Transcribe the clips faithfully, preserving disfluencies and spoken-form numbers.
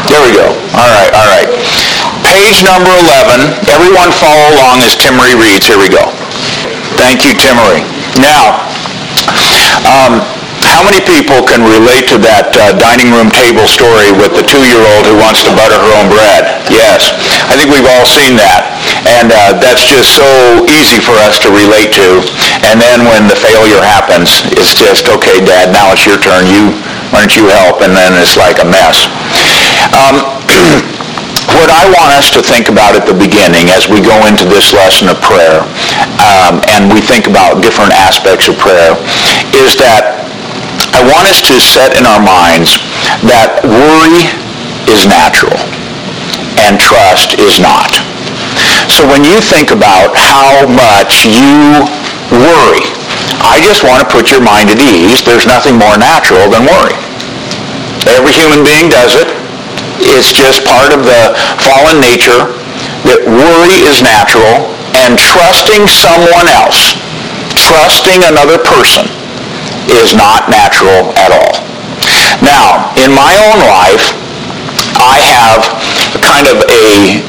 There we go. All right, all right. Page number eleven. Everyone follow along as Timmery reads. Here we go. Thank you, Timmery. Now, um, how many people can relate to that uh, dining room table story with the two-year-old who wants to butter her own bread? Yes. I think we've all seen that. And uh, that's just so easy for us to relate to. And then when the failure happens, it's just, okay, Dad, now it's your turn. You, why don't you help? And then it's like a mess. Um, what I want us to think about at the beginning as we go into this lesson of prayer, um, and we think about different aspects of prayer, is that I want us to set in our minds that worry is natural and trust is not. So when you think about how much you worry, I just want to put your mind at ease. There's nothing more natural than worry. Every human being does it. It's just part of the fallen nature that worry is natural, and trusting someone else, trusting another person, is not natural at all. Now, in my own life, I have kind of a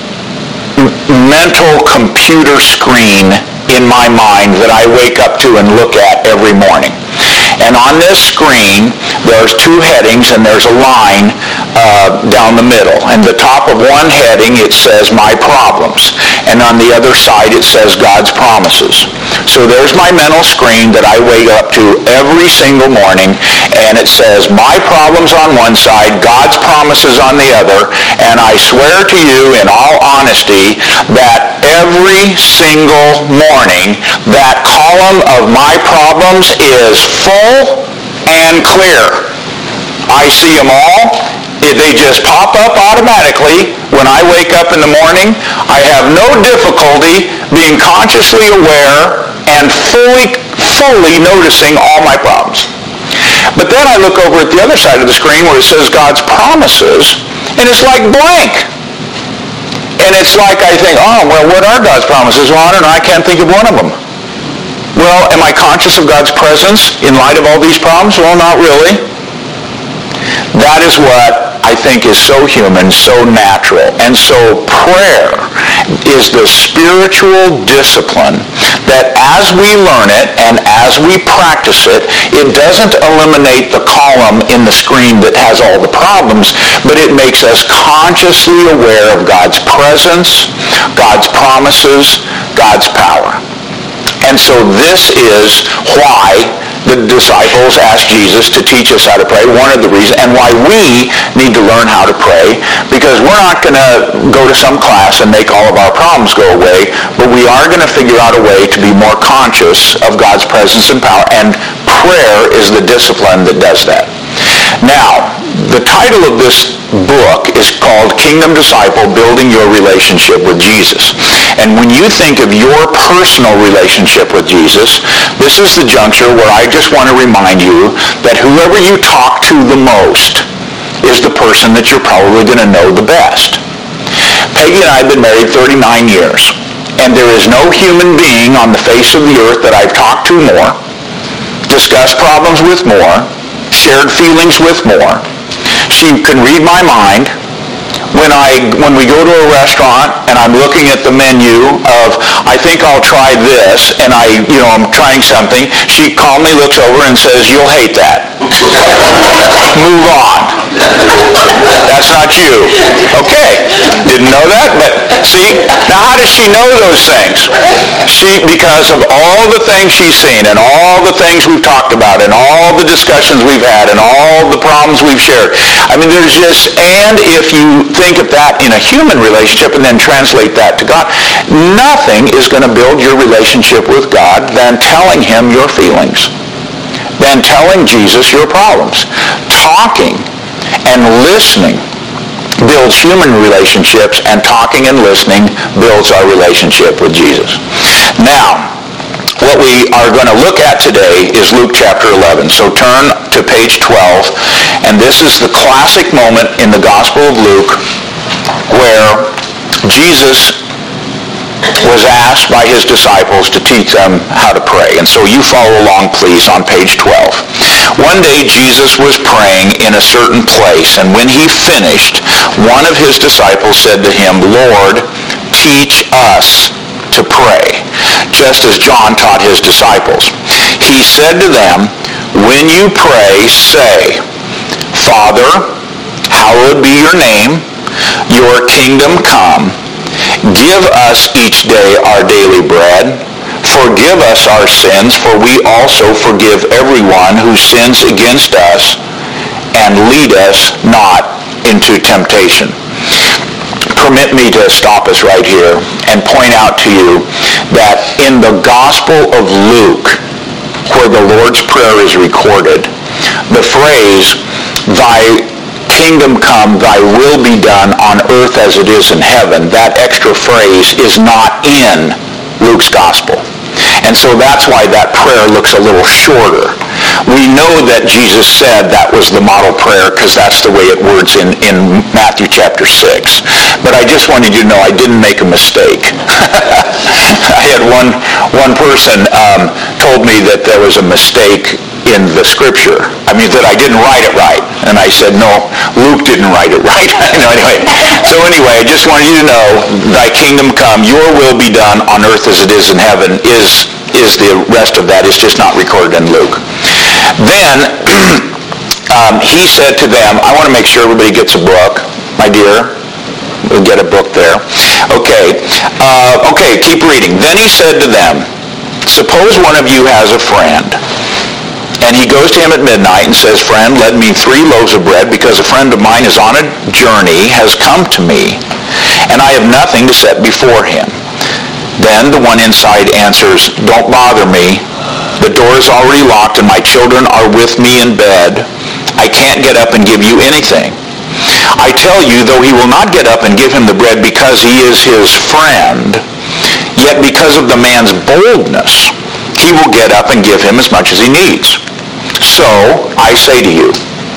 mental computer screen in my mind that I wake up to and look at every morning. And on this screen, there's two headings and there's a line uh, down the middle. And the top of one heading, it says my problems. And on the other side, it says God's promises. So there's my mental screen that I wake up to every single morning, and it says my problems on one side, God's promises on the other. And I swear to you in all honesty that every single morning, that column of my problems is full and clear. I see them all. They just pop up automatically when I wake up in the morning. I have no difficulty being consciously aware and fully, fully noticing all my problems. But then I look over at the other side of the screen where it says God's promises, and it's like blank. And it's like I think, oh, well, what are God's promises? Well, I don't know. I can't think of one of them. Well, am I conscious of God's presence in light of all these problems? Well, not really. That is what I think is so human, so natural. And so prayer is the spiritual discipline that as we learn it and as we practice it, it doesn't eliminate the column in the screen that has all the problems, but it makes us consciously aware of God's presence, God's promises, God's power. And so this is why the disciples asked Jesus to teach us how to pray, one of the reasons, and why we need to learn how to pray, because we're not going to go to some class and make all of our problems go away, but we are going to figure out a way to be more conscious of God's presence and power, and prayer is the discipline that does that. Now, the title of this book is called Kingdom Disciple, Building Your Relationship with Jesus. And when you think of your personal relationship with Jesus, this is the juncture where I just want to remind you that whoever you talk to the most is the person that you're probably going to know the best. Peggy and I have been married thirty-nine years, and there is no human being on the face of the earth that I've talked to more, discussed problems with more, shared feelings with more. She can read my mind. When I when we go to a restaurant and I'm looking at the menu of, I think I'll try this, and I, you know, I'm trying something, she calmly looks over and says, you'll hate that. Move on. That's not you. Okay. Didn't know that, but see, now how does she know those things? She, because of all the things she's seen and all the things we've talked about and all the discussions we've had and all the problems we've shared. I mean, there's just, and if you think of that in a human relationship and then translate that to God, nothing is going to build your relationship with God than telling him your feelings, than telling Jesus your problems. Talking and listening builds human relationships, and talking and listening builds our relationship with Jesus. Now, what we are going to look at today is Luke chapter eleven. So turn to page twelve, and this is the classic moment in the Gospel of Luke where Jesus was asked by his disciples to teach them how to pray. And so you follow along, please, on page twelve. One day Jesus was praying in a certain place, and when he finished, one of his disciples said to him, "Lord, teach us to pray, just as John taught his disciples." He said to them, "When you pray, say, Father, hallowed be your name, your kingdom come. Give us each day our daily bread. Forgive us our sins, for we also forgive everyone who sins against us. And lead us not into temptation." Permit me to stop us right here and point out to you that in the Gospel of Luke, where the Lord's Prayer is recorded, the phrase, "Thy kingdom come, thy will be done on earth as it is in heaven," that extra phrase is not in Luke's Gospel. And so that's why that prayer looks a little shorter. We know that Jesus said that was the model prayer because that's the way it words in, in Matthew chapter six. But I just wanted you to know I didn't make a mistake. I had one, one person um, told me that there was a mistake in the scripture. I mean, that I didn't write it right. And I said, no, Luke didn't write it right. no, anyway. So anyway, I just wanted you to know, thy kingdom come, your will be done on earth as it is in heaven, is, is the rest of that. It's just not recorded in Luke. Then um, he said to them, I want to make sure everybody gets a book, my dear. We'll get a book there. Okay. Uh, okay, keep reading. Then he said to them, suppose one of you has a friend, and he goes to him at midnight and says, "Friend, lend me three loaves of bread, because a friend of mine is on a journey, has come to me, and I have nothing to set before him." Then the one inside answers, "Don't bother me. The door is already locked, and my children are with me in bed. I can't get up and give you anything. I tell you, though he will not get up and give him the bread because he is his friend, yet because of the man's boldness, he will get up and give him as much as he needs. So, I say to you,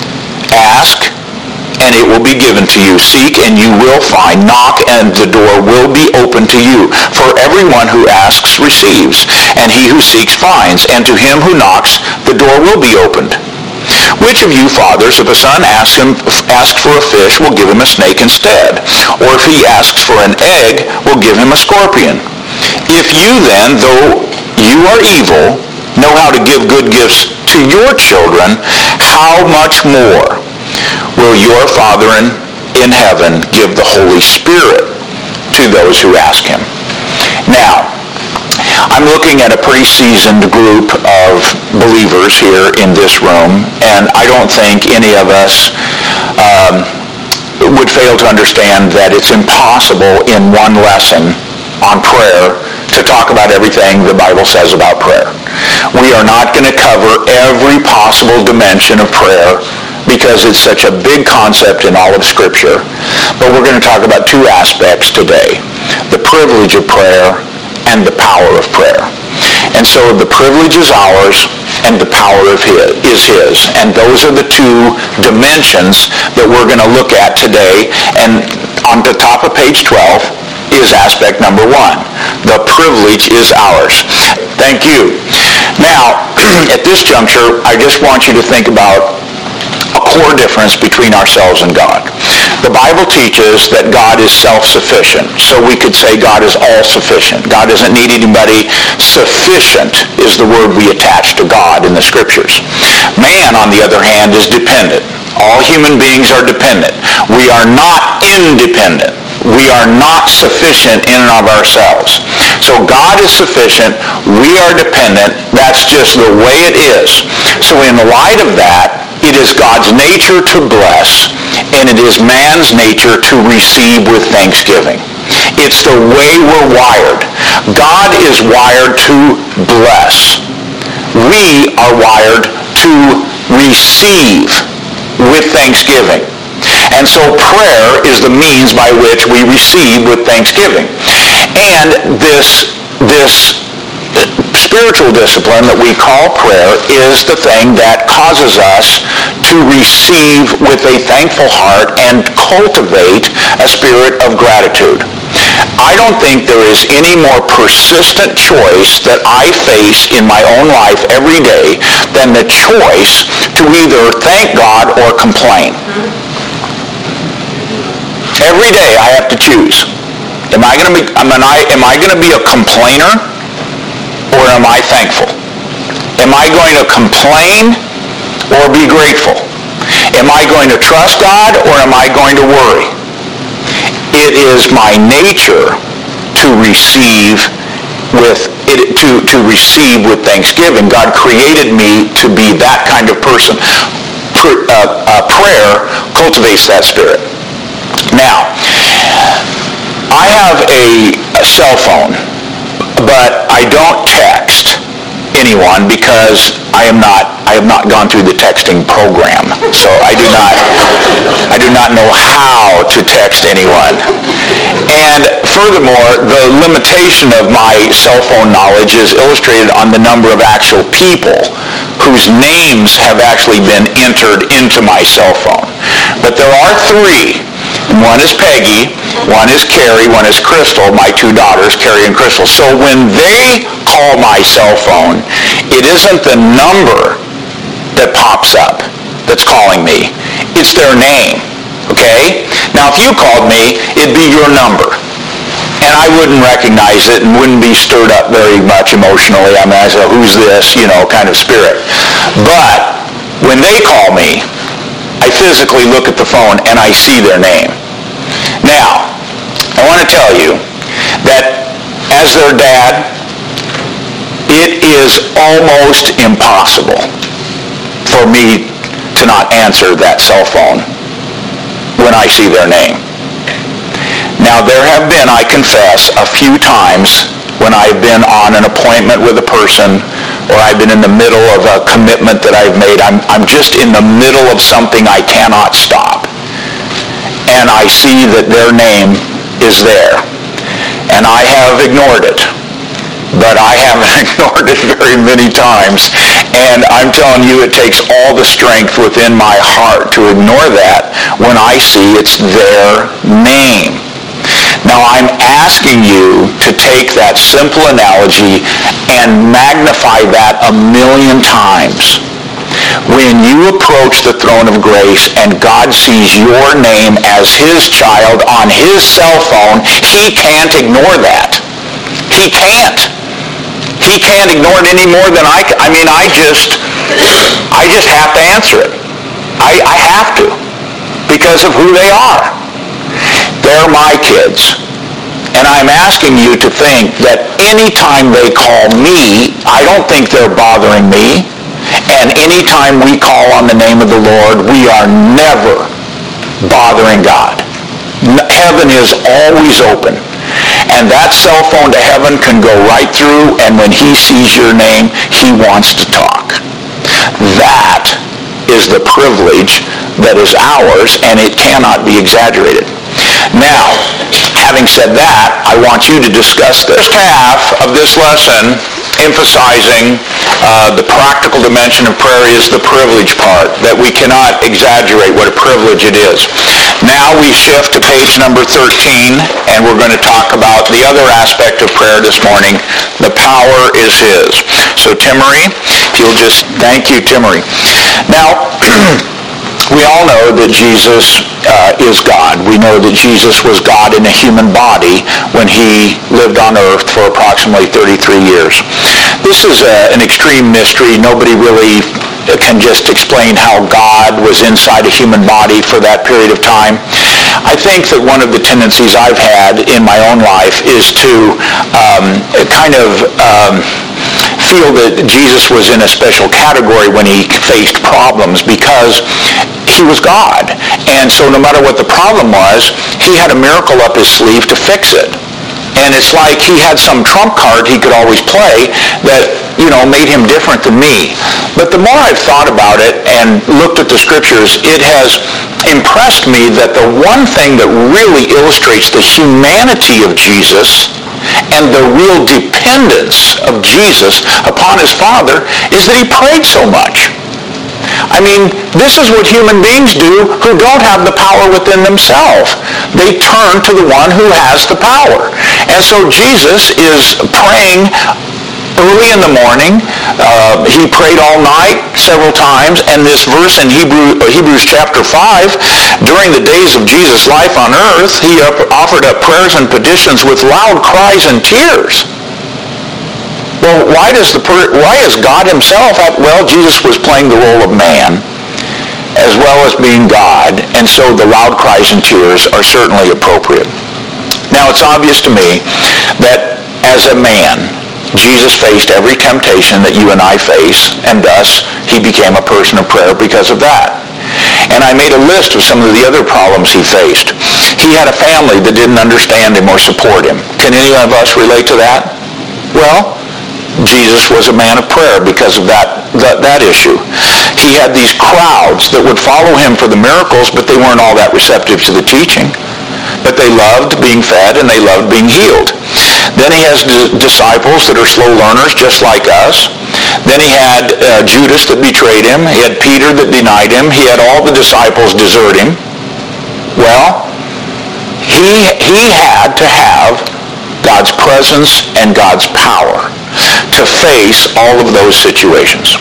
ask, and it will be given to you. Seek, and you will find. Knock, and the door will be opened to you. For everyone who asks receives, and he who seeks finds, and to him who knocks, the door will be opened. Which of you fathers, if a son asks him asks for a fish, will give him a snake instead? Or if he asks for an egg, will give him a scorpion? If you then, though you are evil, know how to give good gifts to your children, how much more will your Father in, in heaven give the Holy Spirit to those who ask him? Now, I'm looking at a pretty seasoned group of believers here in this room, and I don't think any of us um, would fail to understand that it's impossible in one lesson on prayer to talk about everything the Bible says about prayer. We are not going to cover every possible dimension of prayer because it's such a big concept in all of Scripture. But we're going to talk about two aspects today: the privilege of prayer and the power of prayer. And so the privilege is ours and the power of his is his. And those are the two dimensions that we're going to look at today. And on the top of page twelve is aspect number one. The privilege is ours. Thank you. Now, at this juncture, I just want you to think about a core difference between ourselves and God. The Bible teaches that God is self-sufficient, so we could say God is all-sufficient. God doesn't need anybody. Sufficient is the word we attach to God in the Scriptures. Man, on the other hand, is dependent. All human beings are dependent. We are not independent. We are not sufficient in and of ourselves. So God is sufficient. We are dependent. That's just the way it is. So in light of that, it is God's nature to bless, and it is man's nature to receive with thanksgiving. It's the way we're wired. God is wired to bless. We are wired to receive with thanksgiving. And so prayer is the means by which we receive with thanksgiving. And this, this spiritual discipline that we call prayer is the thing that causes us to receive with a thankful heart and cultivate a spirit of gratitude. I don't think there is any more persistent choice that I face in my own life every day than the choice to either thank God or complain. Every day I have to choose. Am I going to be, am I, am I going to be a complainer, or am I thankful? Am I going to complain or be grateful? Am I going to trust God, or am I going to worry? It is my nature to receive with it, to, to receive with thanksgiving. God created me to be that kind of person. Pr- uh, uh, prayer cultivates that spirit. Now, I have a, a cell phone, but I don't text anyone because I am not I have not gone through the texting program, so I do not I do not know how to text anyone. And furthermore, the limitation of my cell phone knowledge is illustrated on the number of actual people whose names have actually been entered into my cell phone. But there are three. One is Peggy, one is Carrie, one is Crystal, my two daughters, Carrie and Crystal. So when they call my cell phone, it isn't the number that pops up that's calling me. It's their name, okay? Now, if you called me, it'd be your number. And I wouldn't recognize it and wouldn't be stirred up very much emotionally. I mean, I say, who's this, you know, kind of spirit. But when they call me, I physically look at the phone and I see their name. Now, I want to tell you that as their dad, it is almost impossible for me to not answer that cell phone when I see their name. Now, there have been, I confess, a few times when I've been on an appointment with a person, or I've been in the middle of a commitment that I've made. I'm, I'm just in the middle of something I cannot stop. And I see that their name is there. And I have ignored it. But I haven't ignored it very many times. And I'm telling you, it takes all the strength within my heart to ignore that when I see it's their name. Now, I'm asking you to take that simple analogy and magnify that a million times. When you approach the throne of grace and God sees your name as his child on his cell phone, he can't ignore that. He can't. He can't ignore it any more than I can. I mean, I just, I just have to answer it. I, I have to, because of who they are. They're my kids. And I'm asking you to think that anytime they call me, I don't think they're bothering me. And anytime we call on the name of the Lord, we are never bothering God. Heaven is always open. And that cell phone to heaven can go right through, and when he sees your name, he wants to talk. That is the privilege that is ours, and it cannot be exaggerated. Now, having said that, I want you to discuss this half of this lesson, emphasizing uh, the practical dimension of prayer is the privilege part, that we cannot exaggerate what a privilege it is. Now we shift to page number thirteen, and we're going to talk about the other aspect of prayer this morning. The power is his. So Timmery, if you'll just, thank you, Timmery. Now, we all know that Jesus uh, is God. We know that Jesus was God in a human body when he lived on earth for approximately thirty-three years. This is a, an extreme mystery. Nobody really can just explain how God was inside a human body for that period of time. I think that one of the tendencies I've had in my own life is to um, kind of um, feel that Jesus was in a special category when he faced problems because he was God. And so no matter what the problem was, he had a miracle up his sleeve to fix it. And it's like he had some trump card he could always play that, you know, made him different than me. But the more I've thought about it and looked at the scriptures, it has impressed me that the one thing that really illustrates the humanity of Jesus and the real dependence of Jesus upon his Father is that he prayed so much. I mean, this is what human beings do who don't have the power within themselves. They turn to the one who has the power. And so Jesus is praying early in the morning. Uh, he prayed all night several times, and this verse in Hebrew, uh, Hebrews chapter five, during the days of Jesus' life on earth, he up, offered up prayers and petitions with loud cries and tears. Well, why does the why is God himself have, well, Jesus was playing the role of man as well as being God, and so the loud cries and tears are certainly appropriate. Now, it's obvious to me that as a man, Jesus faced every temptation that you and I face, and thus he became a person of prayer because of that. And I made a list of some of the other problems he faced. He had a family that didn't understand him or support him. Can any of us relate to that? Well, Jesus was a man of prayer because of that, that, that issue. He had these crowds that would follow him for the miracles, but they weren't all that receptive to the teaching. But they loved being fed and they loved being healed. Then he has d- disciples that are slow learners just like us. Then he had uh, Judas that betrayed him. He had Peter that denied him. He had all the disciples desert him. Well, he, he had to have God's presence and God's power to face all of those situations.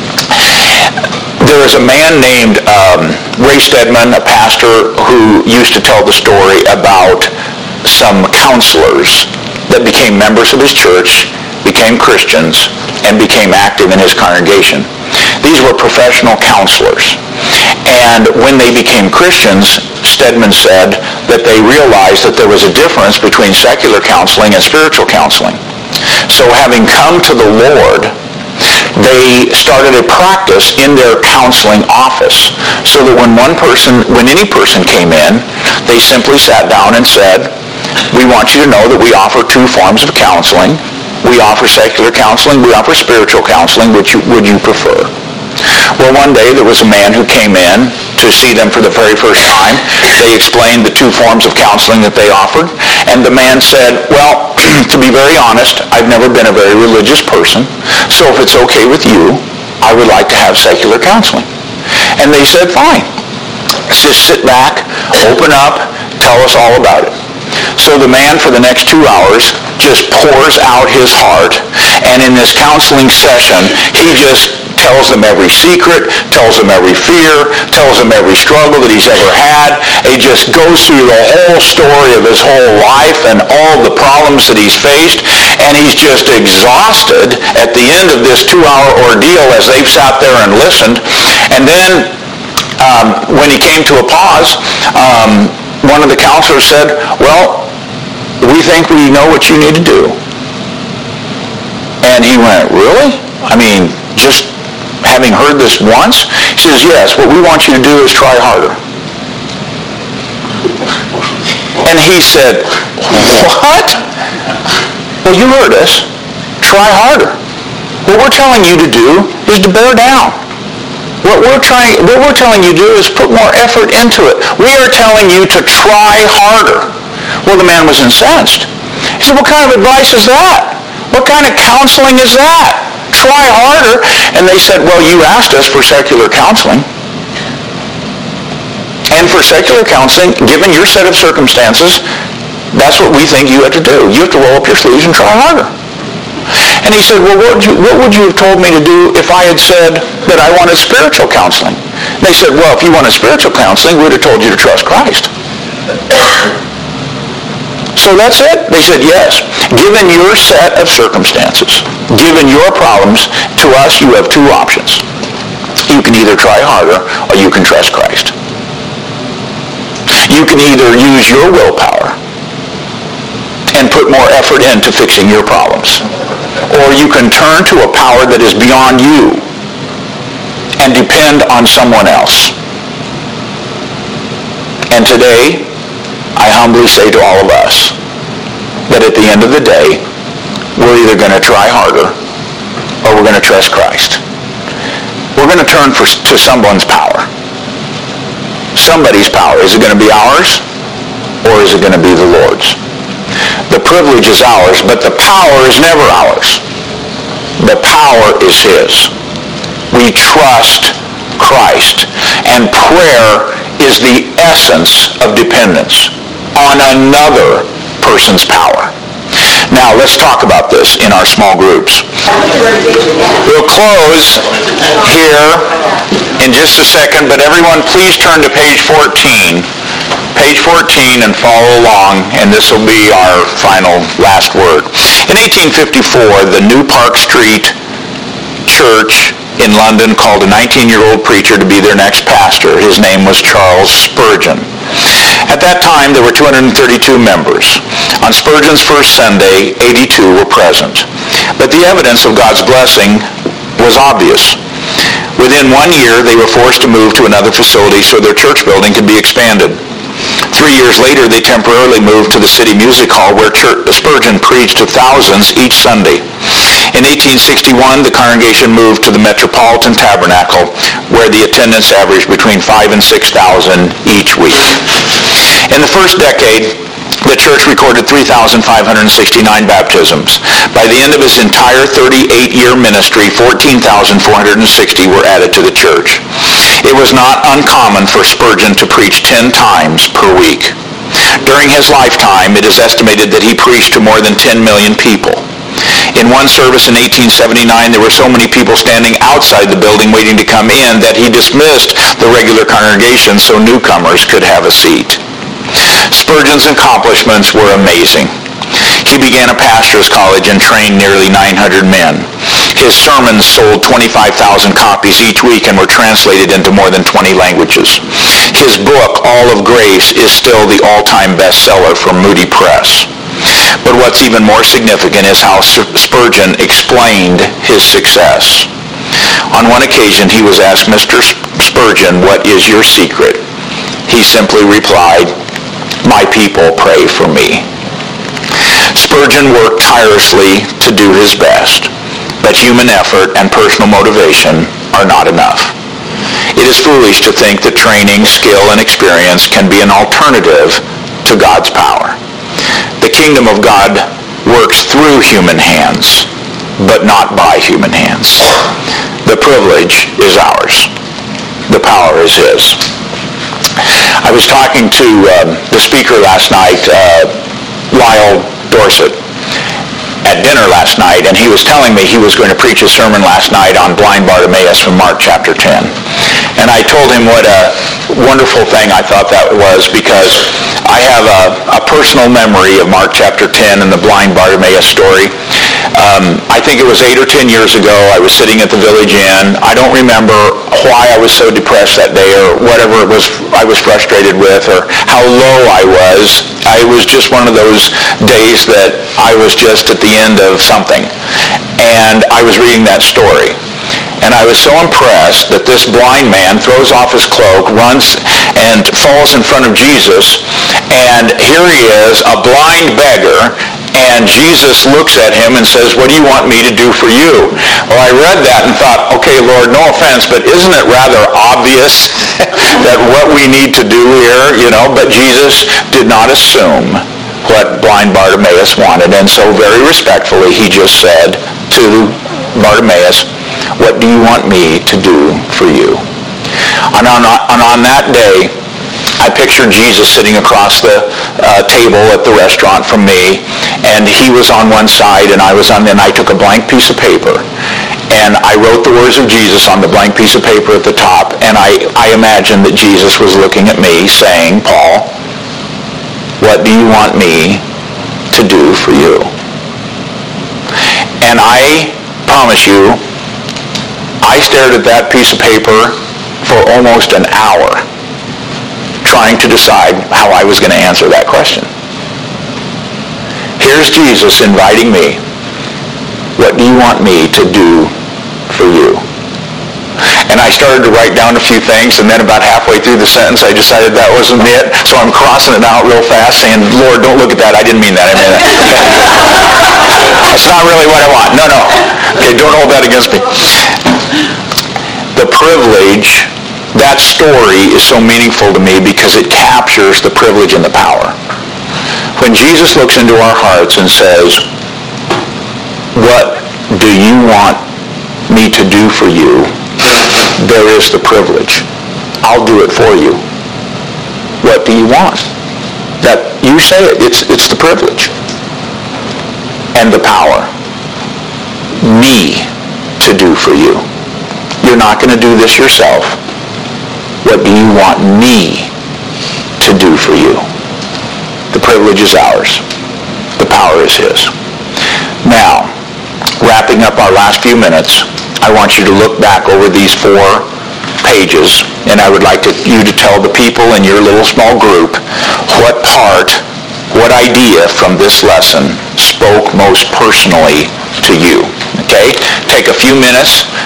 There is a man named um, Ray Stedman, a pastor, who used to tell the story about some counselors that became members of his church, became Christians, and became active in his congregation. These were professional counselors. And when they became Christians, Stedman said that they realized that there was a difference between secular counseling and spiritual counseling. So having come to the Lord, they started a practice in their counseling office so that when one person, when any person came in, they simply sat down and said, we want you to know that we offer two forms of counseling. We offer secular counseling, we offer spiritual counseling. Which would you prefer? Well, one day there was a man who came in to see them for the very first time. They explained the two forms of counseling that they offered, and the man said, well, to be very honest, I've never been a very religious person, so if it's okay with you, I would like to have secular counseling. And they said, fine. Just sit back, open up, tell us all about it. So the man for the next two hours just pours out his heart, and in this counseling session, he just tells them every secret, tells them every fear, tells them every struggle that he's ever had. He just goes through the whole story of his whole life and all the problems that he's faced, and he's just exhausted at the end of this two-hour ordeal as they've sat there and listened. And then um, when he came to a pause, um, one of the counselors said, well, we think we know what you need to do. And he went, really? I mean, just having heard this once? He says, yes, what we want you to do is try harder. And he said, what? Well, you heard us. Try harder. What we're telling you to do is to bear down. What we're trying, what we're telling you to do is put more effort into it. We are telling you to try harder. Well, the man was incensed. He said, what kind of advice is that? What kind of counseling is that? Try harder. And they said, well, you asked us for secular counseling. And for secular counseling, given your set of circumstances, that's what we think you have to do. You have to roll up your sleeves and try harder. And he said, well, what would, you, what would you have told me to do if I had said that I wanted spiritual counseling? And they said, well, if you wanted spiritual counseling, we would have told you to trust Christ. So that's it? They said, yes. Given your set of circumstances, given your problems, to us you have two options. You can either try harder or you can trust Christ. You can either use your willpower and put more effort into fixing your problems, or you can turn to a power that is beyond you and depend on someone else. And today, I humbly say to all of us that at the end of the day, we're either going to try harder or we're going to trust Christ. We're going to turn for, to someone's power. Somebody's power. Is it going to be ours or is it going to be the Lord's? The privilege is ours, but the power is never ours. The power is His. We trust Christ. And prayer is the essence of dependence on another person's power. Now, let's talk about this in our small groups. We'll close here in just a second, but everyone please turn to page fourteen. Page fourteen and follow along, and this will be our final last word. In eighteen fifty-four, the New Park Street Church in London called a nineteen-year-old preacher to be their next pastor. His name was Charles Spurgeon. At that time, there were two hundred thirty-two members. On Spurgeon's first Sunday, eighty-two were present. But the evidence of God's blessing was obvious. Within one year, they were forced to move to another facility so their church building could be expanded. Three years later, they temporarily moved to the City Music Hall where Spurgeon preached to thousands each Sunday. In eighteen sixty-one, the congregation moved to the Metropolitan Tabernacle where the attendance averaged between five and six thousand each week. In the first decade, the church recorded three thousand five hundred sixty-nine baptisms. By the end of his entire thirty-eight-year ministry, fourteen thousand four hundred sixty were added to the church. It was not uncommon for Spurgeon to preach ten times per week. During his lifetime, it is estimated that he preached to more than ten million people. In one service in eighteen seventy-nine, there were so many people standing outside the building waiting to come in that he dismissed the regular congregation so newcomers could have a seat. Spurgeon's accomplishments were amazing. He began a pastor's college and trained nearly nine hundred men. His sermons sold twenty-five thousand copies each week and were translated into more than twenty languages. His book, All of Grace, is still the all-time bestseller from Moody Press. But what's even more significant is how Spurgeon explained his success. On one occasion, he was asked, "Mister Spurgeon, what is your secret?" He simply replied, "My people pray for me." Spurgeon worked tirelessly to do his best, but human effort and personal motivation are not enough. It is foolish to think that training, skill, and experience can be an alternative to God's power. The kingdom of God works through human hands, but not by human hands. The privilege is ours. The power is his. I was talking to uh, the speaker last night, uh, Lyle Dorset, at dinner last night, and he was telling me he was going to preach a sermon last night on blind Bartimaeus from Mark chapter ten. And I told him what a wonderful thing I thought that was, because I have a, a personal memory of Mark chapter ten and the blind Bartimaeus story. Um, I think it was eight or ten years ago. I was sitting at the Village Inn. I don't remember why I was so depressed that day or whatever it was I was frustrated with or how low I was. I was just one of those days that I was just at the end of something. And I was reading that story. And I was so impressed that this blind man throws off his cloak, runs and falls in front of Jesus, and here he is, a blind beggar, and Jesus looks at him and says, "What do you want me to do for you?" Well, I read that and thought, okay, Lord, no offense, but isn't it rather obvious that what we need to do here, you know, but Jesus did not assume what blind Bartimaeus wanted, and so very respectfully he just said to Bartimaeus, "What do you want me to do for you?" And on, and on that day, I pictured Jesus sitting across the uh, table at the restaurant from me, and he was on one side and I was on, and I took a blank piece of paper and I wrote the words of Jesus on the blank piece of paper at the top, and I, I imagined that Jesus was looking at me saying, "Paul, what do you want me to do for you?" And I promise you, I stared at that piece of paper for almost an hour trying to decide how I was going to answer that question. Here's Jesus inviting me. What do you want me to do for you? And I started to write down a few things, and then about halfway through the sentence, I decided that wasn't it. So I'm crossing it out real fast, saying, "Lord, don't look at that. I didn't mean that. I mean that." It's not really what I want. No, no. Okay, don't hold that against me. The privilege, that story is so meaningful to me because it captures the privilege and the power. When Jesus looks into our hearts and says, "What do you want me to do for you?" there is the privilege. I'll do it for you. What do you want? That you say it. It's, it's the privilege and the power. Me to do for you. You're not going to do this yourself. What do you want me to do for you? The privilege is ours. The power is his. Now, wrapping up our last few minutes, I want you to look back over these four pages, and I would like to, you to tell the people in your little small group what part, what idea from this lesson spoke most personally to you. Okay? Take a few minutes.